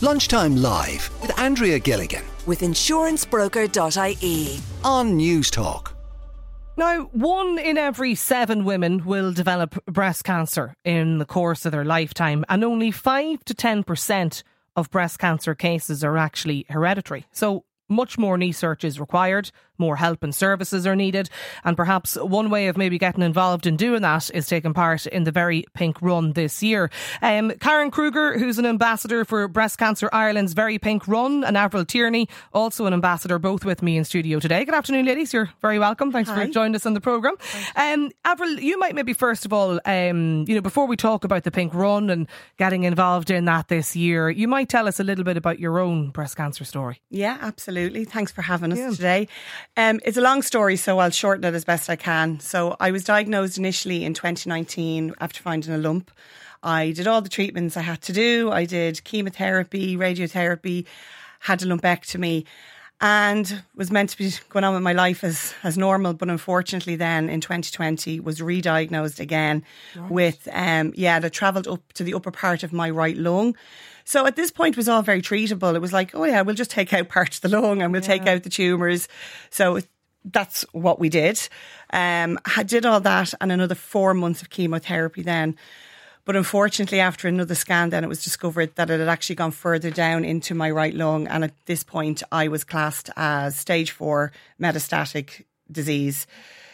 Lunchtime Live with Andrea Gilligan with insurancebroker.ie on News Talk. Now, 1 in every 7 women will develop breast cancer in the course of their lifetime, and only 5 to 10% of breast cancer cases are actually hereditary. So much more research is required, more help and services are needed, and perhaps one way of maybe getting involved in doing that is taking part in the Very Pink Run this year. Karen Kruger, who's an ambassador for Breast Cancer Ireland's Very Pink Run, and Avril Tierney, also an ambassador, both with me in studio today. Good afternoon, ladies. You're very welcome. Thanks for joining us on the programme. Avril, you might maybe first of all, before we talk about the Pink Run and getting involved in that this year, you might tell us a little bit about your own breast cancer story. Yeah, absolutely. Thanks for having us today. It's a long story, so I'll shorten it as best I can. So I was diagnosed initially in 2019 after finding a lump. I did all the treatments I had to do. I did chemotherapy, radiotherapy, had a lumpectomy, and was meant to be going on with my life as normal. But unfortunately then in 2020 was re-diagnosed again with, that travelled up to the upper part of my right lung. So at this point it was all very treatable. It was like, oh yeah, we'll just take out part of the lung and we'll take out the tumours. So that's what we did. I did all that and another 4 months of chemotherapy then. But unfortunately, after another scan, then it was discovered that it had actually gone further down into my right lung. And at this point, I was classed as stage 4 metastatic disease.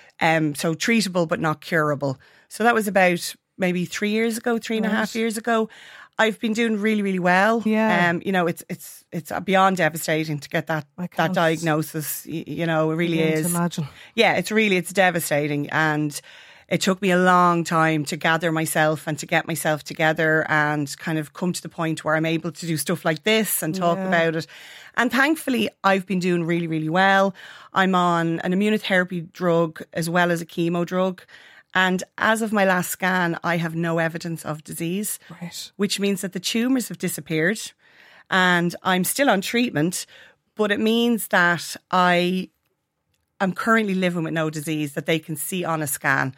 So treatable, but not curable. So that was about maybe 3 years ago, 3.5 years ago. I've been doing really, really well. Yeah. It's beyond devastating to get that diagnosis. It really is. Imagine. Yeah, it's devastating. And it took me a long time to gather myself and to get myself together and kind of come to the point where I'm able to do stuff like this and talk about it. And thankfully, I've been doing really, really well. I'm on an immunotherapy drug as well as a chemo drug. And as of my last scan, I have no evidence of disease, which means that the tumours have disappeared and I'm still on treatment, but it means that I'm currently living with no disease that they can see on a scan.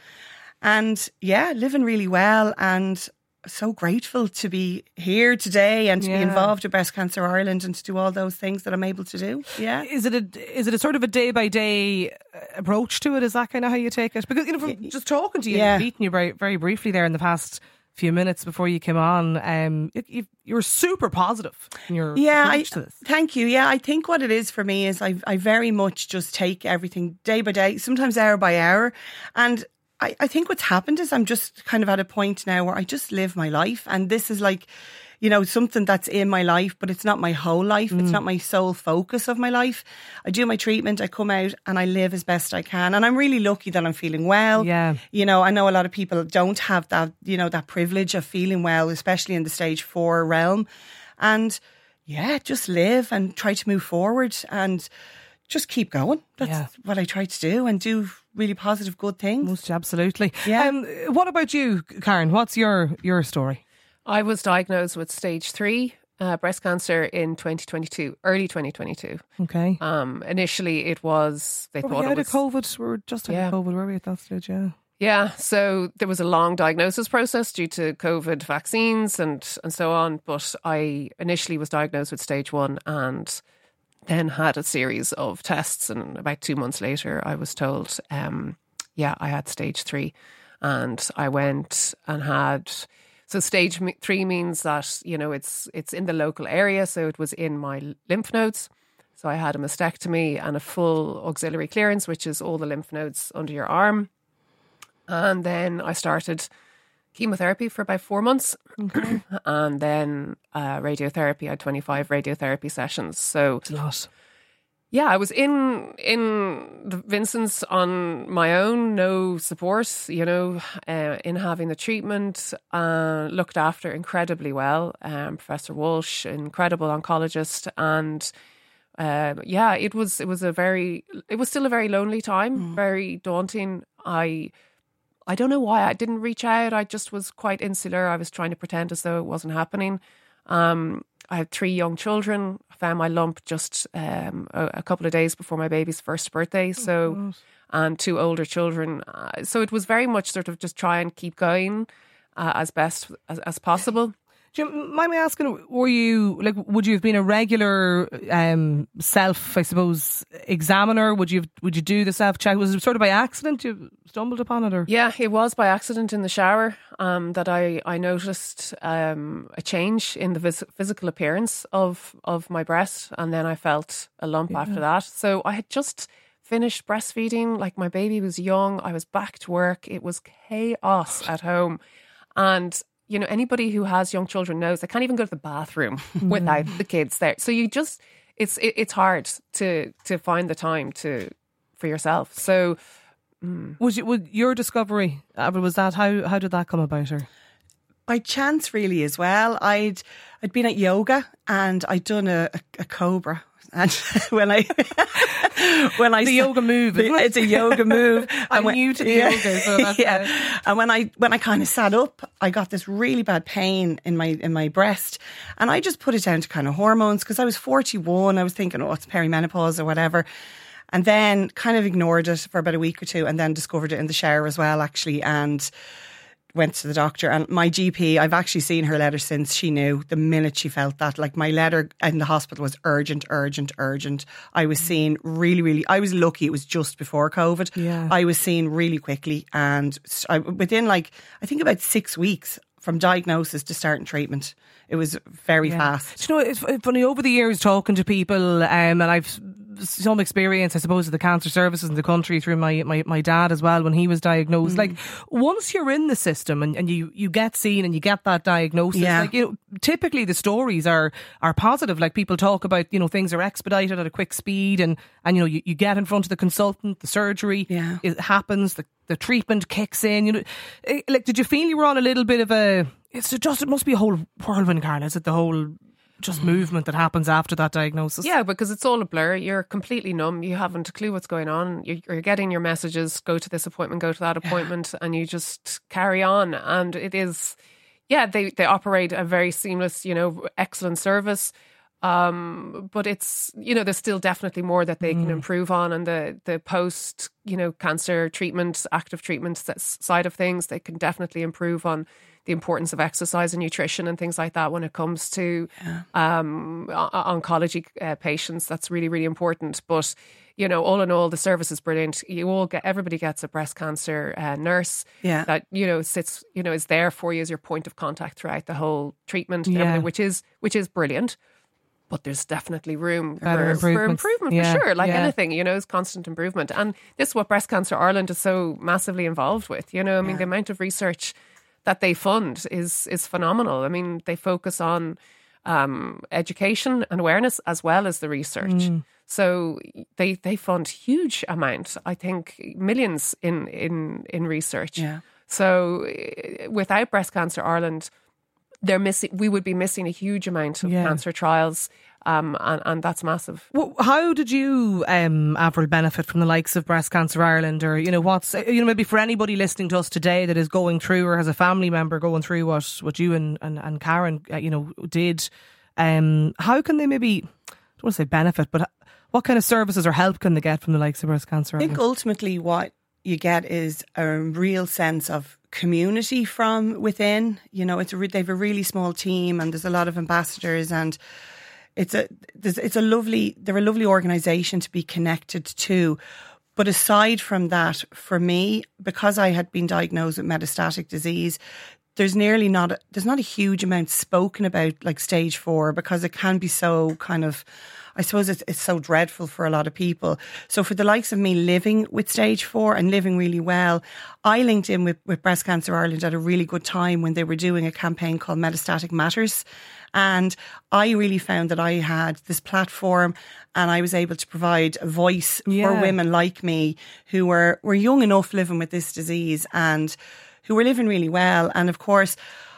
And living really well and so grateful to be here today and to be involved with Breast Cancer Ireland and to do all those things that I'm able to do. Yeah. Is it a sort of a day by day approach to it? Is that kind of how you take it? Because from just talking to you, meeting you very, very briefly there in the past few minutes before you came on, you're super positive in your approach to this. Thank you. Yeah, I think what it is for me is I very much just take everything day by day, sometimes hour by hour, and I think what's happened is I'm just kind of at a point now where I just live my life, and this is like, something that's in my life, but it's not my whole life. It's not my sole focus of my life. I do my treatment, I come out and I live as best I can. And I'm really lucky that I'm feeling well. Yeah. I know a lot of people don't have that, that privilege of feeling well, especially in the stage 4 realm. And just live and try to move forward and just keep going. That's what I try to do, and do really positive, good things. Most absolutely. Yeah. What about you, Karen? What's your story? I was diagnosed with stage 3 breast cancer in 2022, early 2022. Okay. Initially, it was they thought it was COVID. We were just out of COVID, were we at that stage? Yeah. Yeah, so there was a long diagnosis process due to COVID vaccines and so on. But I initially was diagnosed with stage 1 and then had a series of tests, and about 2 months later I was told I had stage 3, and I went and had, so stage 3 means that it's in the local area, so it was in my lymph nodes. So I had a mastectomy and a full auxiliary clearance, which is all the lymph nodes under your arm, and then I started chemotherapy for about 4 months, and then radiotherapy. I had 25 radiotherapy sessions. So it's a lot. Yeah, I was in the Vincent's on my own, no support, in having the treatment, looked after incredibly well. Professor Walsh, incredible oncologist, and it was still a very lonely time, very daunting. I don't know why I didn't reach out. I just was quite insular. I was trying to pretend as though it wasn't happening. I have 3 young children. I found my lump just a couple of days before my baby's first birthday. And 2 older children. So it was very much sort of just try and keep going as best as possible. Do you mind me asking, would you have been a regular self, I suppose, examiner? Would you do the self-check? Was it sort of by accident you stumbled upon it? Or? Yeah, it was by accident in the shower that I noticed a change in the physical appearance of my breast, and then I felt a lump after that. So I had just finished breastfeeding, like my baby was young, I was back to work, it was chaos at home. And you know, anybody who has young children knows they can't even go to the bathroom without the kids there. So you just, it's hard to find the time for yourself. So, was your discovery, Avril, was that how did that come about? Or by chance, really, as well. I'd been at yoga and I'd done a cobra. And when I the yoga move, it's a yoga move. I'm new to yoga, so that's And when I kind of sat up, I got this really bad pain in my breast, and I just put it down to kind of hormones because I was 41. I was thinking, oh, it's perimenopause or whatever, and then kind of ignored it for about a week or two, and then discovered it in the shower as well, actually, and went to the doctor. And my GP, I've actually seen her letter since. She knew the minute she felt that. Like, my letter in the hospital was urgent. I was seen really, I was lucky it was just before COVID. Yeah. I was seen really quickly, and within I think about 6 weeks from diagnosis to starting treatment. It was very fast. Do you know, it's funny, over the years talking to people, and I've some experience, I suppose, of the cancer services in the country through my dad as well when he was diagnosed. Like, once you're in the system and you get seen and you get that diagnosis, like, you know, typically the stories are positive. Like, people talk about, you know, things are expedited at a quick speed, and you know, you get in front of the consultant, the surgery, it happens, the treatment kicks in. You know, like, did you feel you were on a little bit of a? It must be a whole whirlwind, Karen. Is it the whole just movement that happens after that diagnosis? Yeah, because it's all a blur. You're completely numb. You haven't a clue what's going on. You're getting your messages, go to this appointment, go to that appointment, and you just carry on. And it is, they operate a very seamless, you know, excellent service. But it's, you know, there's still definitely more that they can improve on, and the post, you know, cancer treatment, active treatment side of things, they can definitely improve on the importance of exercise and nutrition and things like that when it comes to oncology patients. That's really, really important. But, you know, all in all, the service is brilliant. Everybody gets a breast cancer nurse that, you know, sits, you know, is there for you as your point of contact throughout the whole treatment, and everything, which is brilliant. But there's definitely room for improvement for sure. Like anything, you know, is constant improvement. And this is what Breast Cancer Ireland is so massively involved with. You know, I mean, the amount of research that they fund is phenomenal. I mean, they focus on education and awareness as well as the research. So they fund huge amounts, I think millions in research. Yeah. So without Breast Cancer Ireland, we would be missing a huge amount of cancer trials. And that's massive. Well, how did you, Avril, benefit from the likes of Breast Cancer Ireland? Or, you know, maybe for anybody listening to us today that is going through or has a family member going through what you and Karen, you know, did, how can they maybe, I don't want to say benefit, but what kind of services or help can they get from the likes of Breast Cancer Ireland? I think ultimately what you get is a real sense of community from within. You know, they have a really small team, and there's a lot of ambassadors, and they're a lovely organisation to be connected to. But aside from that, for me, because I had been diagnosed with metastatic disease, there's not a huge amount spoken about, like stage 4, because it can be so kind of, I suppose it's so dreadful for a lot of people. So for the likes of me living with stage 4 and living really well, I linked in with Breast Cancer Ireland at a really good time when they were doing a campaign called Metastatic Matters. And I really found that I had this platform, and I was able to provide a voice for women like me who were young enough living with this disease and who were living really well. And of course,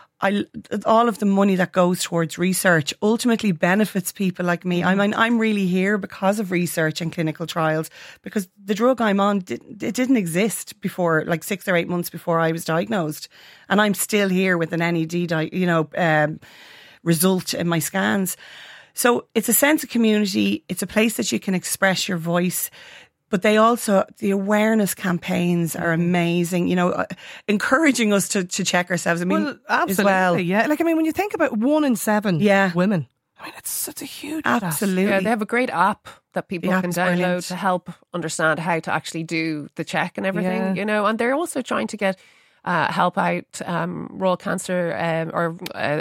all of the money that goes towards research ultimately benefits people like me. I mean, I'm really here because of research and clinical trials, because the drug I'm on, it didn't exist before, like 6 or 8 months before I was diagnosed. And I'm still here with an NED, result in my scans. So it's a sense of community. It's a place that you can express your voice. But they also, the awareness campaigns are amazing, you know, encouraging us to check ourselves. I mean, Well, absolutely, as well. yeah. Like, I mean, when you think about 1 in 7 women, I mean, it's such a huge stat. Absolutely. Yeah, they have a great app that people The can app's download brilliant. to help understand how to actually do the check and everything, Yeah. you know. And they're also trying to get help out Royal Cancer or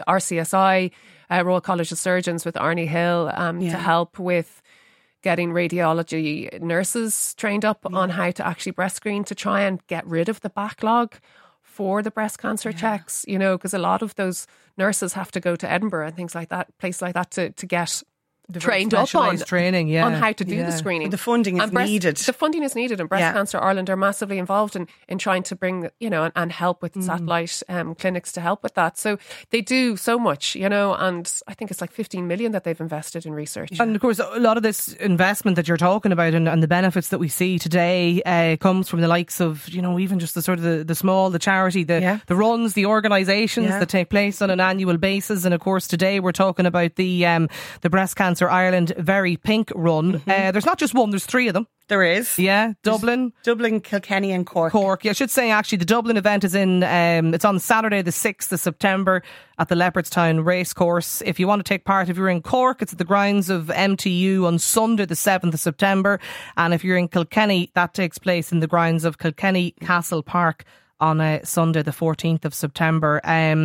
RCSI, Royal College of Surgeons with Arnie Hill to help with getting radiology nurses trained up on how to actually breast screen to try and get rid of the backlog for the breast cancer checks, you know, because a lot of those nurses have to go to Edinburgh and things like that, place like that to get trained up on Specialised training, on how to do the screening. The funding is needed. The funding is needed, and Breast Cancer Ireland are massively involved in trying to bring, you know, and help with satellite clinics to help with that. So they do so much, you know, and I think it's like 15 million that they've invested in research. And of course, a lot of this investment that you're talking about and the benefits that we see today comes from the likes of, you know, even just the sort of the small, the charity, the runs, the organisations that take place on an annual basis. And of course, today we're talking about the Breast Cancer Ireland Very Pink Run. There's not just one, there's 3 of them. There is. Yeah, Dublin, Kilkenny and Cork. Yeah, I should say actually the Dublin event is it's on Saturday the 6th of September at the Leopardstown Racecourse. If you want to take part, if you're in Cork, it's at the grounds of MTU on Sunday the 7th of September. And if you're in Kilkenny, that takes place in the grounds of Kilkenny Castle Park on Sunday the 14th of September.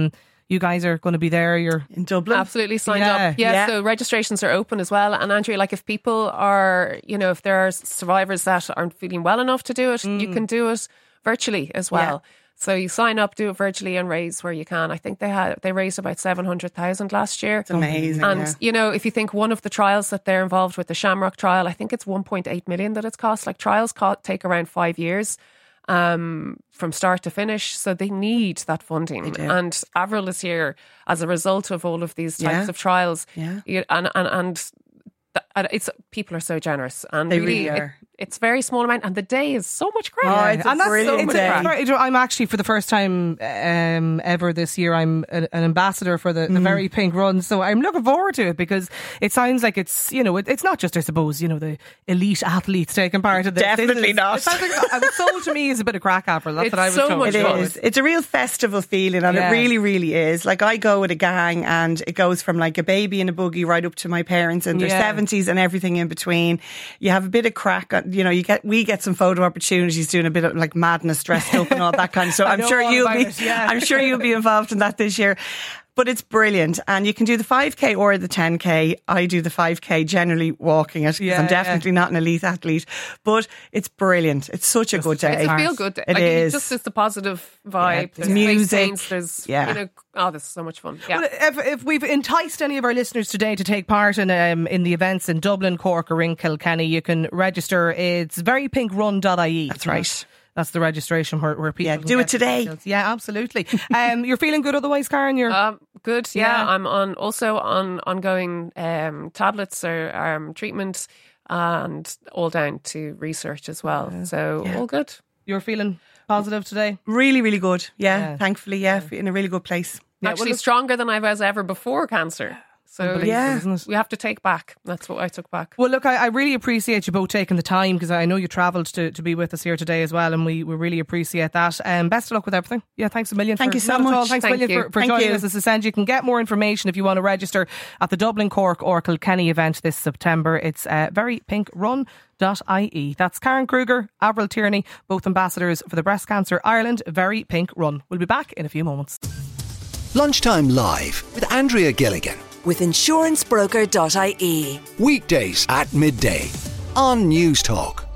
You guys are going to be there. You're in Dublin. Absolutely signed up. Yeah, so registrations are open as well. And Andrea, like if people are, you know, if there are survivors that aren't feeling well enough to do it, you can do it virtually as well. Yeah. So you sign up, do it virtually and raise where you can. I think they raised about 700,000 last year. It's amazing. And, you know, if you think one of the trials that they're involved with, the Shamrock trial, I think it's 1.8 million that it's cost. Like trials take around 5 years. From start to finish, so they need that funding. And Avril is here as a result of all of these types of trials. And it's people are so generous, and they really are. It's very small amount, and the day is so much crack. Oh, it's a brilliant day. I'm actually, for the first time ever this year, I'm an ambassador for the Very Pink Run, so I'm looking forward to it because it sounds like it's, you know, it's not just, I suppose, you know, the elite athletes taking part in this. Definitely not. It sounds like, it was sold to me as a bit of crack, Avril. That's what I was so told. much fun. It is. It's a real festival feeling, and it really, really is. Like I go with a gang, and it goes from like a baby in a buggy right up to my parents in their 70s and everything in between. You have a bit of crack, you know. We get some photo opportunities doing a bit of like madness, dressed up and all that kind of stuff. I'm sure you'll be involved in that this year. But it's brilliant, and you can do the 5k or the 10k. I do the 5k, generally walking it, because I'm definitely not an elite athlete. But it's brilliant. It's such a good day. It's a feel good day. It is. Just it's the positive vibe. There's music. There's you know, this is so much fun. Yeah. Well, if we've enticed any of our listeners today to take part in the events in Dublin, Cork, or in Kilkenny, you can register. It's verypinkrun.ie. That's right. That's the registration where people do it today. Details. Yeah, absolutely. You're feeling good otherwise, Karen? You're good. Yeah, I'm on ongoing tablets or treatment, and all down to research as well. So all good. You're feeling positive today? Really, really good. Yeah. Thankfully, in a really good place. Actually, stronger than I was ever before cancer. So isn't it? We have to take back. That's what I took back. Well, look, I really appreciate you both taking the time, because I know you travelled to be with us here today as well, and we really appreciate that. Best of luck with everything. Yeah, thanks a million. Thank you so much. Thanks a million for joining us. This is Sandy. You can get more information if you want to register at the Dublin, Cork or Kilkenny event this September. It's verypinkrun.ie. That's Karen Kruger, Avril Tierney, both ambassadors for the Breast Cancer Ireland Very Pink Run. We'll be back in a few moments. Lunchtime Live with Andrea Gilligan. With insurancebroker.ie. Weekdays at midday on News Talk.